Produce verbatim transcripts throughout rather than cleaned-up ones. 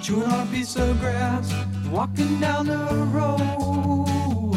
chewing on a piece of grass, walking down the road.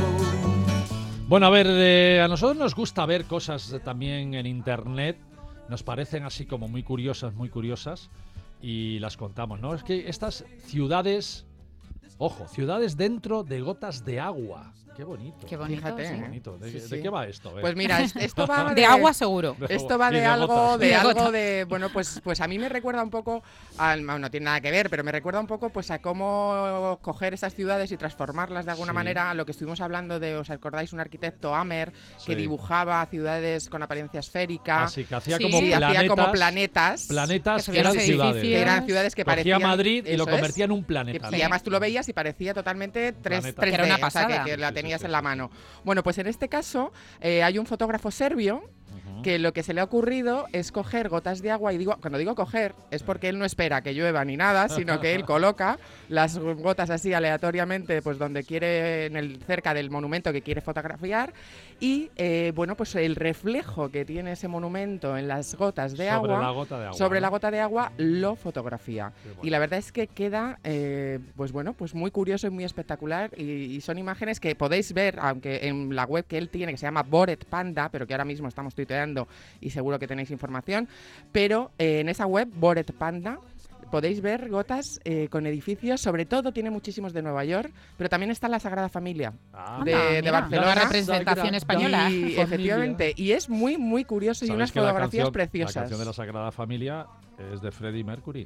Bueno, a ver, eh, a nosotros nos gusta ver cosas eh, también en internet, nos parecen así como muy curiosas, muy curiosas, y las contamos, ¿no? Es que estas ciudades, ojo, ciudades dentro de gotas de agua. Qué bonito. Qué bonito. Fíjate, sí. Qué bonito. ¿De, Sí, de sí. qué va esto? Pues mira, es- esto va de, De agua seguro. Esto va Y de, de algo, gotas. de Y de algo gotas. de, bueno, pues, pues a mí me recuerda un poco, al, no, no tiene nada que ver, pero me recuerda un poco pues a cómo coger esas ciudades y transformarlas de alguna Sí. manera a lo que estuvimos hablando de, ¿os acordáis? Un arquitecto Amer que Sí. dibujaba ciudades con apariencia esférica. Así que hacía Sí. como Sí, planetas. hacía como planetas. Planetas Que se que eran veían ciudades. edificios. Que eran ciudades que Cogía parecían... Madrid y lo eso es, convertía en un que- planeta. y ¿no? además tú lo veías y parecía totalmente tres, Planeta. tres Que era una D, o sea, que- pasada. que, la Sí, sí, tenías sí, en la sí, mano. Bueno, pues en este caso eh, hay un fotógrafo serbio Ujú. que lo que se le ha ocurrido es coger gotas de agua, y digo, cuando digo coger es porque él no espera que llueva ni nada, sino que él coloca las gotas así aleatoriamente pues donde quiere, en el, cerca del monumento que quiere fotografiar, y eh, bueno, pues el reflejo que tiene ese monumento en las gotas de Sobre agua, la gota de agua. sobre ¿no? la gota de agua lo fotografía. Qué bueno. Y la verdad es que queda, eh, pues bueno, pues muy curioso y muy espectacular, y, y son imágenes que podéis ver, aunque en la web que él tiene, que se llama Bored Panda, pero que ahora mismo estamos tuiteando y seguro que tenéis información, pero eh, en esa web, Bored Panda, podéis ver gotas eh, con edificios, sobre todo tiene muchísimos de Nueva York, pero también está la Sagrada Familia Ah, de, Anda, de mira, Barcelona. la representación española. Y Familia. efectivamente, y es muy, muy curioso y ¿Sabéis unas que la fotografías canción- preciosas. La canción de la Sagrada Familia es de Freddie Mercury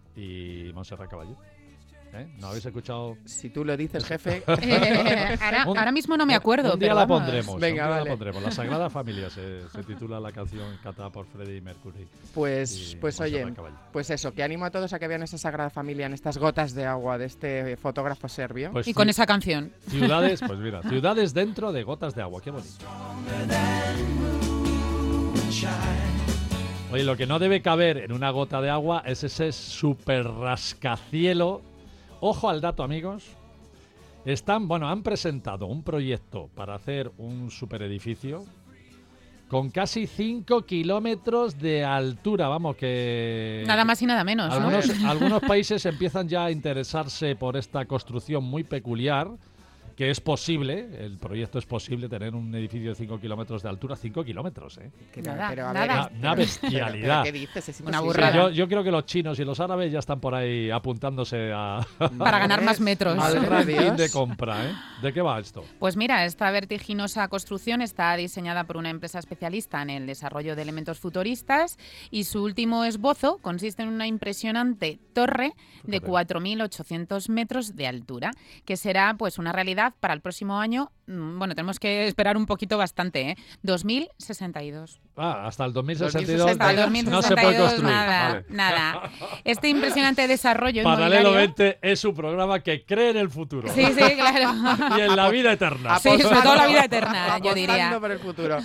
y Montserrat Caballé. ¿Eh? ¿No habéis escuchado? Si tú lo dices, jefe. Eh, ahora, Un- ahora mismo no me acuerdo. Un día pero la vamos. pondremos. Venga, un día vale. la pondremos. La Sagrada Familia se, se titula la canción cantada por Freddie Mercury. Pues, y pues Montserrat oye, Caballé. pues eso, que animo a todos a que vean esa Sagrada Familia en estas gotas de agua de este fotógrafo serbio. Pues Y con ci- esa canción. ciudades, pues mira, ciudades dentro de gotas de agua. Qué bonito. Oye, lo que no debe caber en una gota de agua es ese super rascacielo. Ojo al dato, amigos. Están, bueno, han presentado un proyecto para hacer un superedificio con casi cinco kilómetros de altura. Vamos, que... Nada más y nada menos, ¿no? Algunos, algunos países empiezan ya a interesarse por esta construcción muy peculiar, que es posible, el proyecto es posible tener un edificio de cinco kilómetros de altura, cinco kilómetros, ¿eh? Que- Nada, pero, a nada. ver, Una- pero- una pero- bestialidad. pero ¿qué dices? Es Una imposible. Sí, burrada. yo, yo creo que los chinos y los árabes ya están por ahí apuntándose a, Para ganar más metros. Madre al de ranking Dios. de compra, ¿eh? ¿De qué va esto? Pues mira, esta vertiginosa construcción está diseñada por una empresa especialista en el desarrollo de elementos futuristas y su último esbozo consiste en una impresionante torre de Fíjate. cuatro mil ochocientos metros de altura, que será pues una realidad para el próximo año. mm, Bueno, tenemos que esperar un poquito bastante, ¿eh? dos mil sesenta y dos. Ah, hasta el dos mil sesenta y dos, Hasta el Hasta el no se puede dos mil sesenta y dos, construir. nada, Vale. nada. Este impresionante desarrollo Paralelo inmobiliario... veinte es un programa que cree en el futuro Sí, sí, claro. y en la vida eterna. Sí, sobre todo la vida eterna, yo diría. Apostando por el futuro.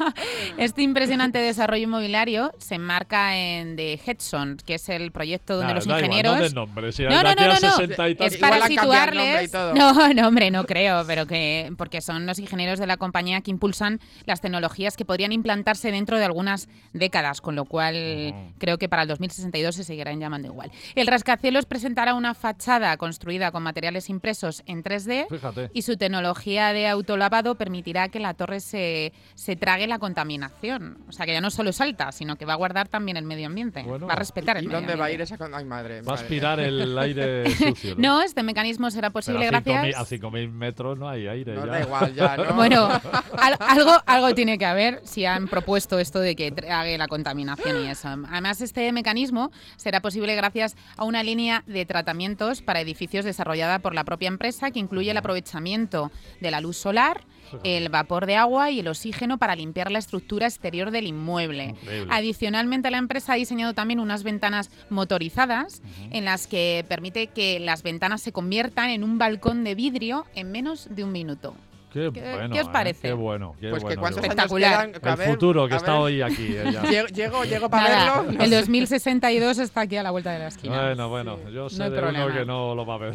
Este impresionante desarrollo inmobiliario se enmarca en The Hudson, que es el proyecto donde Nada, los da igual, ingenieros... no des nombres, si No, de no, aquí no, a no, no. sesenta y Es tantos- Igual para han cambiado el nombre y situarles... todo. No, no, hombre, no creo, pero que porque son los ingenieros de la compañía que impulsan las tecnologías que podrían implantarse dentro de algunas décadas, con lo cual Ujú. creo que para el dos mil sesenta y dos se seguirán llamando igual. El rascacielos presentará una fachada construida con materiales impresos en tres D Fíjate. y su tecnología de autolavado permitirá que la torre se, se trague la contaminación. O sea, que ya no solo es alta, sino que va a guardar también el medio ambiente. Bueno. va a respetar el ¿Y medio dónde va a ir ambiente. esa con... Ay, madre. Va a madre aspirar mía. el aire sucio. ¿no? No, este mecanismo será Pero posible a cinco mil- gracias... a cinco mil metros no hay aire. Nos ya. da igual ya, ¿no? Bueno, al- algo, algo tiene que haber si han propuesto esto de que trague la contaminación y eso. Además, este mecanismo será posible gracias a una línea de tratamientos para edificios desarrollada por la propia empresa que incluye el aprovechamiento de la luz solar, el vapor de agua y el oxígeno para limpiar la estructura exterior del inmueble. Increíble. Adicionalmente, la empresa ha diseñado también unas ventanas motorizadas en las que permite que las ventanas se conviertan en un balcón de vidrio en menos de un minuto. Qué, ¿Qué- bueno, qué os ¿eh? paré? Qué bueno, qué Pues que bueno, cuántos qué años bueno. Espectacular. quedan. A El ver, futuro que a está ver. hoy aquí. eh, ya. Llego, llego, llego para Nada, verlo. No el sé. dos mil sesenta y dos está aquí a la vuelta de la esquina. Bueno, bueno, yo sé No hay de problema. uno que no lo va a ver.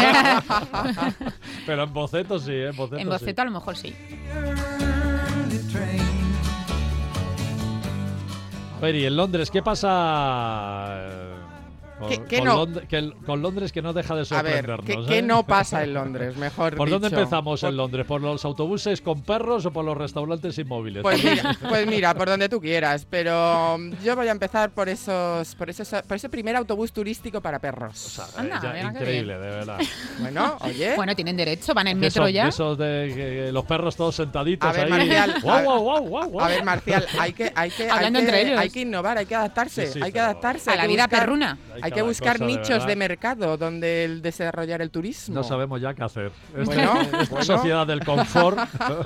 Pero en boceto sí, ¿eh? En boceto, En boceto a lo mejor sí. early train. Sí. A ver, y en Londres, ¿qué pasa? Eh, Con, ¿Qué- qué con no? Lond- que el- con Londres que no deja de A ver, sorprendernos. ¿qué, qué ¿eh? no pasa en Londres? Mejor ¿Por dónde dicho. empezamos Por- en Londres? ¿Por los autobuses con perros o por los restaurantes inmóviles? Pues mira, pues mira, por donde tú quieras, pero yo voy a empezar por esos, por esos, por ese primer autobús turístico para perros. O sea, Anda, eh, ya, mira qué increíble, de verdad. Bueno, oye, Bueno, tienen derecho, van en ¿Qué metro son? ya. Esos de que los perros todos sentaditos A ver, ahí. Marcial, Guau, a- guau, guau, guau, guau. a ver, Marcial, hay que, hay que, hay Hablando que, entre ellos. hay que innovar, hay que adaptarse, Sí, sí, hay que pero- adaptarse. A hay la que vida buscar- perruna. Hay cada que buscar cosa, de nichos de, verdad. mercado donde el desarrollar el turismo. No sabemos ya qué hacer. Esta, Bueno, esta bueno. sociedad del confort.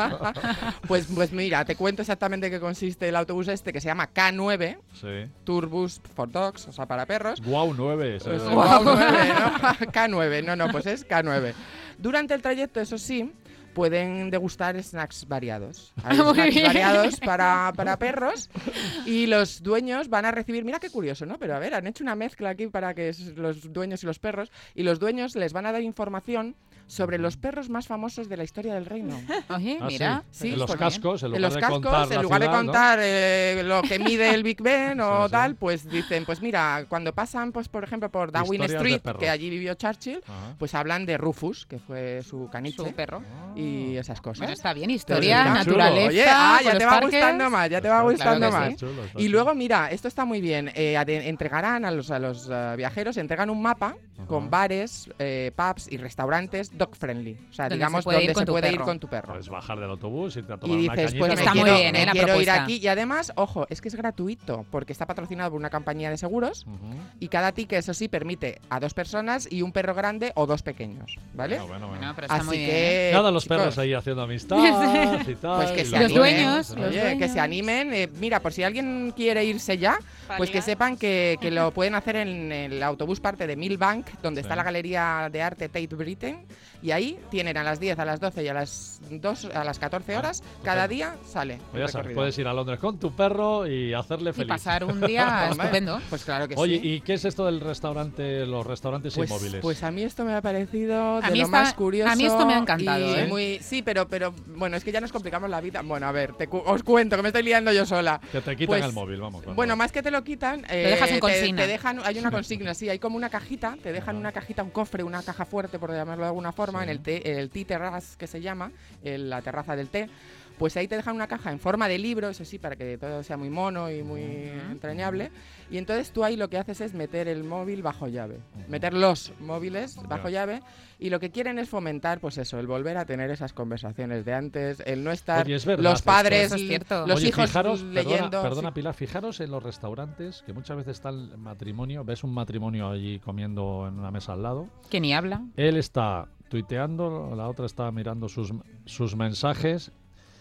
Pues, pues mira, te cuento exactamente qué consiste el autobús este que se llama K nueve, Sí. Tourbus for Dogs, o sea, para perros. Guau, nueve. Pues, se- guau, nueve, ¿no? K nueve, no, no, pues es K nueve. Durante el trayecto, eso sí, pueden degustar snacks variados. Hay Muy snacks bien. variados para, para perros y los dueños van a recibir, mira qué curioso, ¿no? Pero a ver, han hecho una mezcla aquí para que es- los dueños y los perros, y los dueños les van a dar información sobre los perros más famosos de la historia del reino. Oye, Ah, mira. Sí, en los pues cascos, en lugar En los de cascos, contar en la lugar de ciudad, ¿no? contar eh, lo que mide el Big Ben o Sí, sí. tal, pues dicen, pues mira, cuando pasan, pues por ejemplo, por Darwin Historias de Street, perros. que allí vivió Churchill, Ajá. pues hablan de Rufus, que fue su caniche, Su perro. y esas cosas. Bueno, está bien. Pero Historia, está chulo. naturaleza. Oye, ah, por ya los te va parques. gustando más, ya te va Está gustando claro que más. sí. chulo, está Y chulo. luego, mira, esto está muy bien. eh, ade- entregarán a los, a los eh, viajeros, entregan un mapa Ajá. con bares, eh, pubs y restaurantes dog friendly. O sea, Donde digamos, se puede ir donde con se tu puede ir perro. con tu perro. Puedes bajar del autobús y te a tomar Y una dices, cañita. pues me Está muy quiero, bien, me ¿eh? la quiero ir propuesta. aquí. Y además, ojo, es que es gratuito, porque está patrocinado por una compañía de seguros. Ujú. Y cada ticket, eso sí, permite a dos personas y un perro grande o dos pequeños, ¿vale? Bueno, bueno, bueno. Bueno, pero está Así muy bien. ¿eh? que. Nada, los chicos, perros ahí haciendo amistad y tal. Pues que y se la Los animen. dueños, gente, los Oye, dueños. que se animen. eh, mira, por si alguien quiere irse ya, pues que sepan que, que lo pueden hacer en el autobús parte de Millbank, donde Sí. está la galería de arte Tate Britain. Y ahí tienen a las diez, a las doce y a las dos, a las catorce horas, cada estupendo. día sale. Pues el ya sabes, recorrido. puedes ir a Londres con tu perro y hacerle Y feliz. pasar un día Hombre, estupendo. Pues claro que Oye, sí. ¿y qué es esto del restaurante, los restaurantes Pues, inmóviles? pues a mí esto me ha parecido de mí lo está- más curioso. a mí esto me ha encantado, y ¿eh? muy- sí, pero, pero bueno, es que ya nos complicamos la vida. Bueno, a ver, te cu- os cuento que me estoy liando yo sola. que te quitan pues, el móvil, vamos. cuando- Bueno, más que te lo quitan, eh, dejas en te, consigna. te dejan, hay una consigna, sí, hay como una cajita, te dejan una cajita, un cofre, una caja fuerte, por llamarlo de alguna forma, Sí. en el té, el tea terrace que se llama, en la terraza del té. Pues ahí te dejan una caja en forma de libro, eso sí, para que todo sea muy mono y muy entrañable. Y entonces tú ahí lo que haces es meter el móvil bajo llave, Ujú. meter los móviles bajo Ya. llave. Y lo que quieren es fomentar, pues eso, el volver a tener esas conversaciones de antes, el no estar Oye, es verdad los esto, padres, Eso es cierto. los Oye, hijos fijaros, leyendo. Perdona, perdona sí. Pilar, fijaros en los restaurantes, que muchas veces está el matrimonio, ves un matrimonio allí comiendo en una mesa al lado, Que ni habla. él está tuiteando, la otra está mirando sus, sus mensajes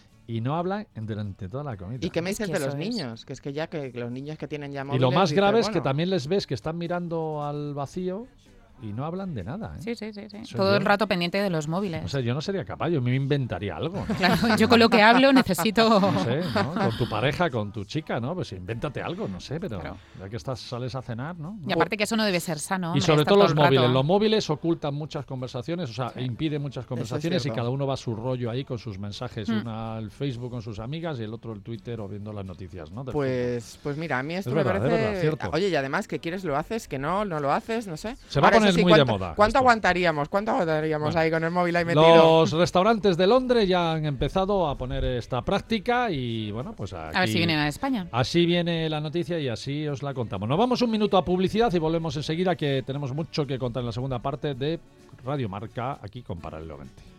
y no habla durante toda la comida. ¿Y qué me Es dices que de los eso es. niños? Que es que ya que los niños que tienen ya Y móviles... lo más dices, grave es que bueno, también les ves que están mirando al vacío y no hablan de nada. ¿eh? Sí, sí, sí. sí. Soy Todo yo. el rato pendiente de los móviles. O sea, yo no sería capaz, yo me inventaría algo. ¿no? Claro, yo con lo que hablo necesito... No sé, ¿no? Con tu pareja, con tu chica, ¿no? Pues invéntate algo, no sé, pero Claro. ya que estás, sales a cenar, ¿no? Y aparte que eso no debe ser sano. Y hombre, sobre estar todo los el móviles. rato- Los móviles ocultan muchas conversaciones, o sea, Sí. impiden muchas conversaciones y cierto. cada uno va a su rollo ahí con sus mensajes. Mm. Una al Facebook con sus amigas y el otro el Twitter o viendo las noticias, ¿no? Del Pues, pues mira, a mí esto Es me verdad, es parece... verdad, cierto. Oye, y además, que quieres lo haces, que no, no lo haces, no sé. Se va a Ahora, poner eso sí, muy de ¿cuánto- moda ¿Cuánto esto. aguantaríamos? ¿Cuánto aguantaríamos Bueno. ahí con el móvil ahí metido? Los restaurantes de Londres ya han empezado a poner esta práctica y bueno, pues aquí, A ver si vienen a España. así viene la noticia y así os la contamos. Nos vamos un minuto a publicidad y volvemos enseguida que tenemos mucho que contar en la segunda parte de Radio Marca aquí con Paralelo veinte.